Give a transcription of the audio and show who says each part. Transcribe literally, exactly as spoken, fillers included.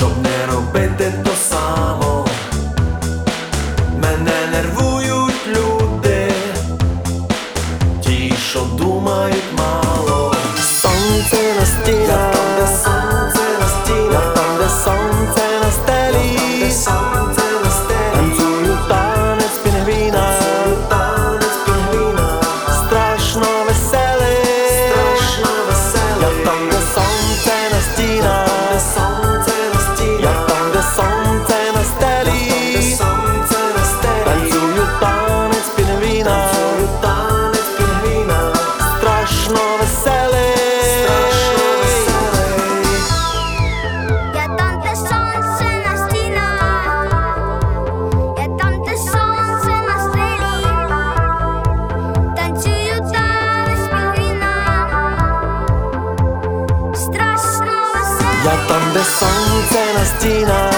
Speaker 1: щоб не робити то само. Мене нервують люди, ті, що думають мало.
Speaker 2: Сонце на стінах,
Speaker 1: Я там, де сонце на стінах,
Speaker 2: я там, де сонце на стелі,
Speaker 1: там, де сонце на стелі.
Speaker 2: танцюю танець пінгвіна,
Speaker 1: Танець пінгвіна,
Speaker 2: страшно веселий.
Speaker 1: страшно веселий.
Speaker 2: Я там, де сонце на стінах,
Speaker 1: Де сонце на стінах,
Speaker 2: я там, де сонце на стелі,
Speaker 1: де сонце на стелі.
Speaker 2: танцюю танець пінгвіна,
Speaker 1: Танець пінгвіна,
Speaker 2: страшно веселий.
Speaker 1: страшно веселий.
Speaker 3: Я там, де сонце на стінах, я там, де сонце на стелі, танцюю танець пінгвіна, страшно веселий.
Speaker 2: Я там, де сонце на стінах,